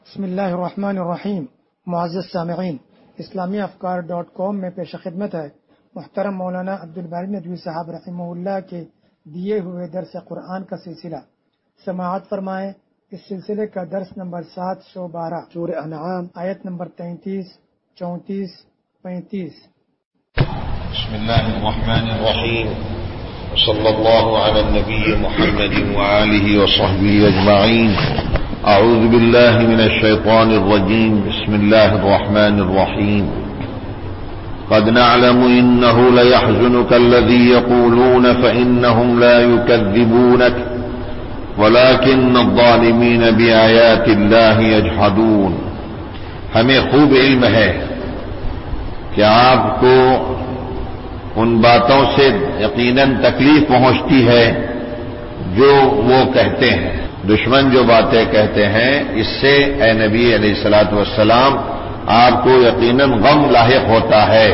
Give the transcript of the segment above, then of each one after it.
بسم اللہ الرحمن الرحیم۔ معزز سامعین، اسلامی افکار.com میں پیش خدمت ہے محترم مولانا عبدالباری ندوی صاحب رحمہ اللہ کے دیے ہوئے درس قرآن کا سلسلہ۔ سماعت فرمائیں۔ اس سلسلے کا درس نمبر 712 سورہ انعام آیت نمبر 33، 34، 35۔ بسم اللہ الرحمن الرحیم، صلی اللہ علی النبی محمد وآلہ وصحبہ اجمعین۔ اعوذ باللہ من الشیطان الرجیم، بسم اللہ الرحمن الرحیم۔ قد نعلم انه ليحزنك الذي يقولون فانهم لا يكذبونك ولكن الظالمين بآيات الله يجحدون۔ ہمیں خوب علم ہے کہ آپ کو ان باتوں سے یقیناً تکلیف پہنچتی ہے جو وہ کہتے ہیں۔ دشمن جو باتیں کہتے ہیں اس سے اے نبی علیہ الصلوۃ والسلام آپ کو یقیناً غم لاحق ہوتا ہے،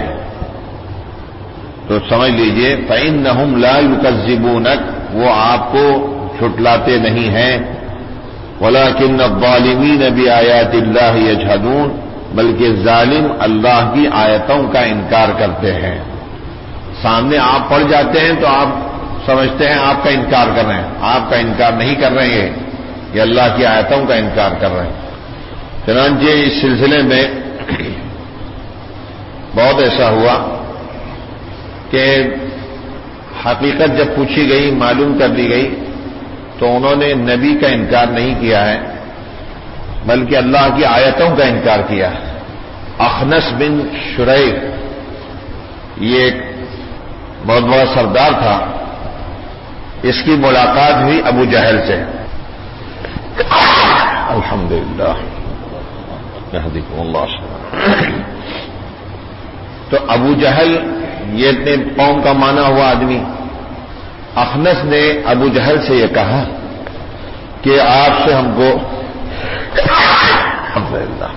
تو سمجھ لیجئے فإنهم لا يكذبونك، وہ آپ کو چھٹلاتے نہیں ہیں، ولكن الظالمين بآيات الله يجحدون، بلکہ ظالم اللہ کی آیتوں کا انکار کرتے ہیں۔ سامنے آپ پڑھ جاتے ہیں تو آپ سمجھتے ہیں آپ کا انکار کر رہے ہیں، آپ کا انکار نہیں کر رہے ہیں، یہ اللہ کی آیتوں کا انکار کر رہے ہیں۔ چنانچہ اس سلسلے میں بہت ایسا ہوا کہ حقیقت جب پوچھی گئی، معلوم کر دی گئی، تو انہوں نے نبی کا انکار نہیں کیا ہے بلکہ اللہ کی آیتوں کا انکار کیا ہے۔ اخنس بن شریح یہ ایک بہت بڑا سردار تھا، اس کی ملاقات ہوئی ابو جہل سے۔ الحمدللہ یہدیکم اللہ۔ تو ابو جہل یہ اتنے قوم کا مانا ہوا آدمی، اخنس نے ابو جہل سے یہ کہا کہ آپ سے ہم کو الحمدللہ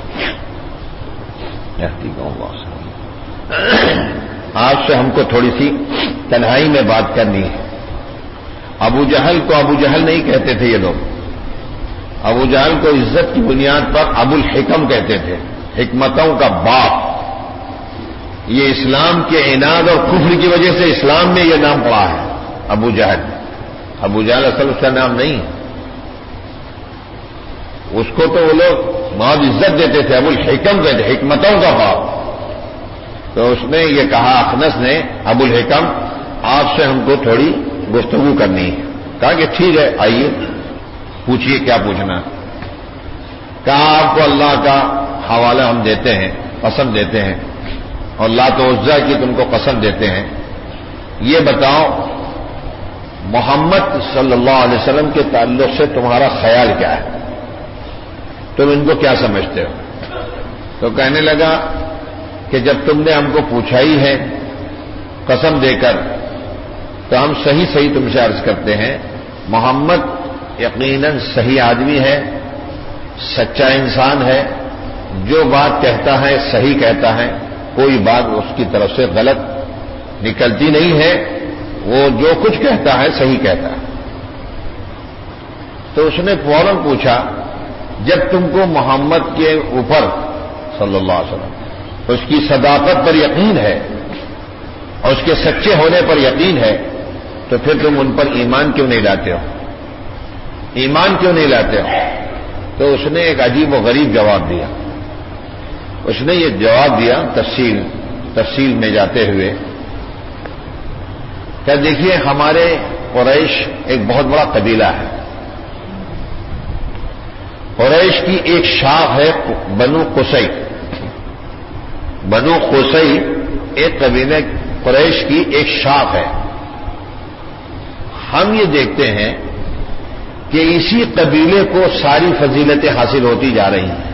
یہدیکم اللہ، آپ سے ہم کو تھوڑی سی تنہائی میں بات کرنی ہے۔ ابو جہل کو ابو جہل نہیں کہتے تھے یہ لوگ، ابو جہل کو عزت کی بنیاد پر ابو الحکم کہتے تھے، حکمتوں کا باپ۔ یہ اسلام کے عناد اور کفر کی وجہ سے اسلام میں یہ نام پڑا ہے ابو جہل۔ ابو جہل اصل اس کا نام نہیں ہے، اس کو تو وہ لوگ بہت عزت دیتے تھے، ابو الحکم کہتے، حکمتوں کا باپ۔ تو اس نے یہ کہا، اخنس نے، ابو الحکم آپ سے ہم کو تھوڑی گفتگو کرنی ہے۔ کہا کہ ٹھیک ہے، آئیے پوچھیے کیا پوچھنا۔ کہا آپ کو اللہ کا حوالہ ہم دیتے ہیں، قسم دیتے ہیں، اور لات و عزا کی تم کو قسم دیتے ہیں، یہ بتاؤ محمد صلی اللہ علیہ وسلم کے تعلق سے تمہارا خیال کیا ہے، تم ان کو کیا سمجھتے ہو؟ تو کہنے لگا کہ جب تم نے ہم کو پوچھا ہی ہے قسم دے کر، تو ہم صحیح صحیح تم سے عرض کرتے ہیں، محمد یقیناً صحیح آدمی ہے، سچا انسان ہے، جو بات کہتا ہے صحیح کہتا ہے، کوئی بات اس کی طرف سے غلط نکلتی نہیں ہے، وہ جو کچھ کہتا ہے صحیح کہتا ہے۔ تو اس نے فوراً پوچھا، جب تم کو محمد کے اوپر صلی اللہ علیہ وسلم اس کی صداقت پر یقین ہے اور اس کے سچے ہونے پر یقین ہے، تو پھر تم ان پر ایمان کیوں نہیں لاتے ہو؟ ایمان کیوں نہیں لاتے ہو؟ تو اس نے ایک عجیب و غریب جواب دیا۔ اس نے یہ جواب دیا تفصیل میں جاتے ہوئے کہ دیکھیے، ہمارے قریش ایک بہت بڑا قبیلہ ہے، قریش کی ایک شاخ ہے بنو قصی۔ بنو قصی ایک قبیلہ قریش کی ایک شاخ ہے۔ ہم یہ دیکھتے ہیں کہ اسی قبیلے کو ساری فضیلتیں حاصل ہوتی جا رہی ہیں۔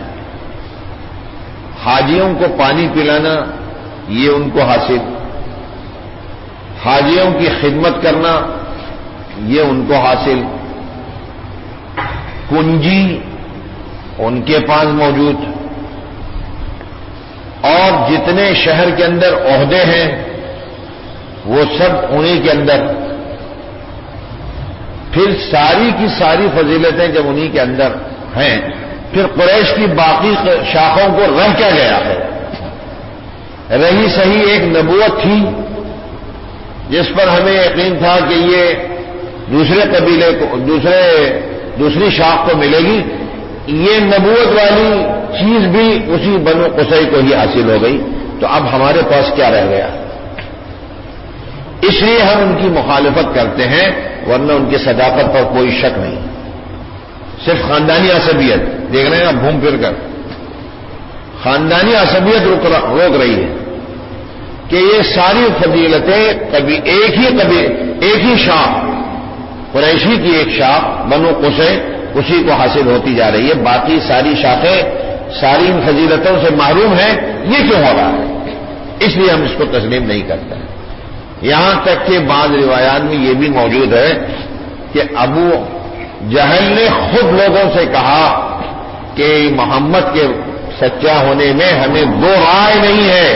حاجیوں کو پانی پلانا یہ ان کو حاصل، حاجیوں کی خدمت کرنا یہ ان کو حاصل، کنجی ان کے پاس موجود، اور جتنے شہر کے اندر عہدے ہیں وہ سب انہی کے اندر، پھر ساری کی ساری فضیلتیں جب انہی کے اندر ہیں پھر قریش کی باقی شاخوں کو رہ کیا گیا ہے؟ رہی صحیح ایک نبوت تھی جس پر ہمیں یقین تھا کہ یہ دوسرے قبیلے کو دوسری شاخ کو ملے گی. یہ نبوت والی چیز بھی اسی بنو قصی کو ہی حاصل ہو گئی. تو اب ہمارے پاس کیا رہ گیا؟ اس لیے ہم ان کی مخالفت کرتے ہیں، ورنہ ان کی صداقت پر کوئی شک نہیں. صرف خاندانی عصبیت دیکھ رہے ہیں اب گھوم پھر کر خاندانی عصبیت روک رہی ہے کہ یہ ساری فضیلتیں کبھی ایک ہی شاخ قریشی کی ایک شاخ بنو قصی اسی کو حاصل ہوتی جا رہی ہے. باقی ساری شاخیں ساری ان فضیلتوں سے محروم ہیں. یہ کیوں ہو رہا ہے؟ اس لیے ہم اس کو تسلیم نہیں کرتے ہیں. یہاں تک کہ بعض روایات میں یہ بھی موجود ہے کہ ابو جہل نے خود لوگوں سے کہا کہ محمد کے سچا ہونے میں ہمیں دو رائے نہیں ہے،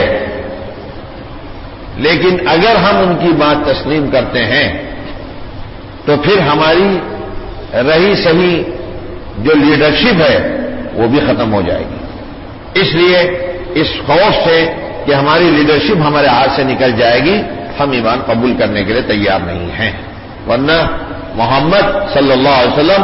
لیکن اگر ہم ان کی بات تسلیم کرتے ہیں تو پھر ہماری رہی صحیح جو لیڈرشپ ہے وہ بھی ختم ہو جائے گی. اس لیے اس خوف سے کہ ہماری لیڈرشپ ہمارے ہاتھ سے نکل جائے گی ہم ایمان قبول کرنے کے لیے تیار نہیں ہیں. ورنہ محمد صلی اللہ علیہ وسلم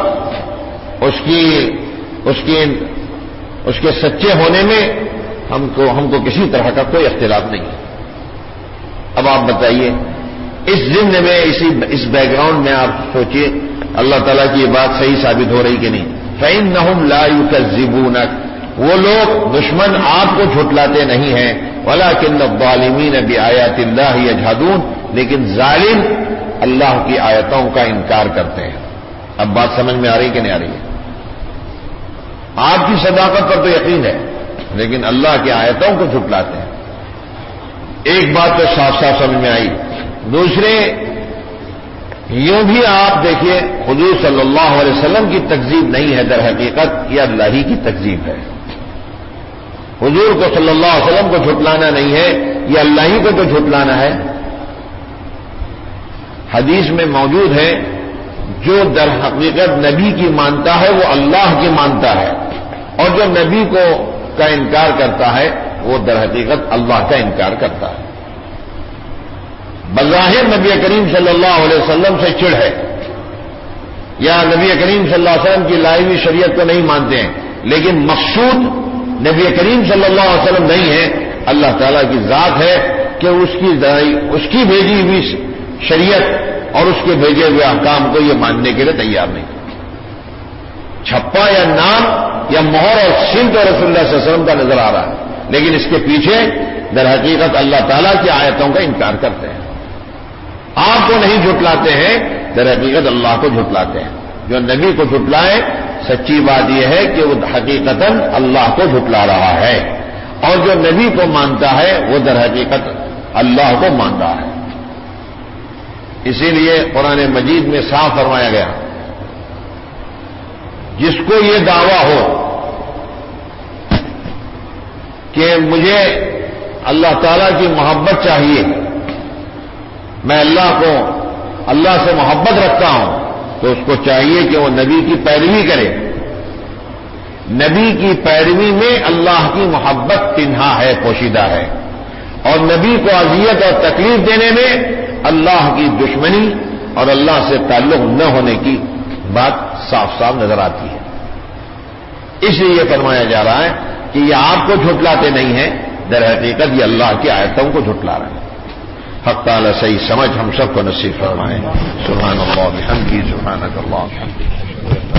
اس کے سچے ہونے میں ہم کو کسی طرح کا کوئی اختلاف نہیں ہے. اب آپ بتائیے اس ضمن میں اس بیک گراؤنڈ میں آپ سوچئے اللہ تعالیٰ کی یہ بات صحیح ثابت ہو رہی کہ نہیں؟ فَإِنَّهُمْ لَا يُكَذِّبُونَكَ، وہ لوگ دشمن آپ کو جھٹلاتے نہیں ہیں. وَلَكِنَّ الظَّالِمِينَ بِآيَاتِ اللَّهِ يَجْحَدُونَ، لیکن ظالم اللہ کی آیتوں کا انکار کرتے ہیں. اب بات سمجھ میں آ رہی کہ نہیں آ رہی ہے؟ آپ کی صداقت پر تو یقین ہے لیکن اللہ کی آیتوں کو جھٹلاتے ہیں. ایک بات تو صاف صاف سمجھ میں آئی. دوسرے یوں بھی آپ دیکھیے حضور صلی اللہ علیہ وسلم کی تکذیب نہیں ہے، در حقیقت یہ اللہ ہی کی تکذیب ہے. حضور کو صلی اللہ علیہ وسلم کو جھٹلانا نہیں ہے، یہ اللہ ہی کو تو جھٹلانا ہے. حدیث میں موجود ہے جو در حقیقت نبی کی مانتا ہے وہ اللہ کی مانتا ہے، اور جو نبی کا انکار کرتا ہے وہ در حقیقت اللہ کا انکار کرتا ہے. بظاہر نبی کریم صلی اللہ علیہ وسلم سے چڑ ہے یا نبی کریم صلی اللہ علیہ وسلم کی لائی ہوئی شریعت کو نہیں مانتے ہیں، لیکن مقصود نبی کریم صلی اللہ علیہ وسلم نہیں ہے، اللہ تعالیٰ کی ذات ہے کہ اس کی بھیجی ہوئی شریعت اور اس کے بھیجے ہوئے احکام کو یہ ماننے کے لیے تیار نہیں. چھپا یا نام یا مہر اور سمت اور رسول اللہ صلی اللہ علیہ وسلم کا نظر آ رہا ہے، لیکن اس کے پیچھے در حقیقت اللہ تعالیٰ کی آیتوں کا انکار کرتے ہیں. آپ کو نہیں جھٹلاتے ہیں، در حقیقت اللہ کو جھٹلاتے ہیں. جو نبی کو جھٹلائے سچی بات یہ ہے کہ وہ حقیقتاً اللہ کو جھٹلا رہا ہے، اور جو نبی کو مانتا ہے وہ در حقیقت اللہ کو مان رہا ہے. اسی لیے قرآن مجید میں صاف فرمایا گیا جس کو یہ دعویٰ ہو کہ مجھے اللہ تعالیٰ کی محبت چاہیے، میں اللہ سے محبت رکھتا ہوں، تو اس کو چاہیے کہ وہ نبی کی پیروی کرے. نبی کی پیروی میں اللہ کی محبت تنہا ہے، پوشیدہ ہے، اور نبی کو اذیت اور تکلیف دینے میں اللہ کی دشمنی اور اللہ سے تعلق نہ ہونے کی بات صاف صاف نظر آتی ہے. اس لیے یہ فرمایا جا رہا ہے کہ یہ آپ کو جھٹلاتے نہیں ہیں، در حقیقت یہ اللہ کی آیتوں کو جھٹلا رہے ہیں. حق تعالی صحیح سمجھ ہم سب کو نصیب فرمائے. سبحان اللہ بحمدہ، سبحانک اللہ بحمدک.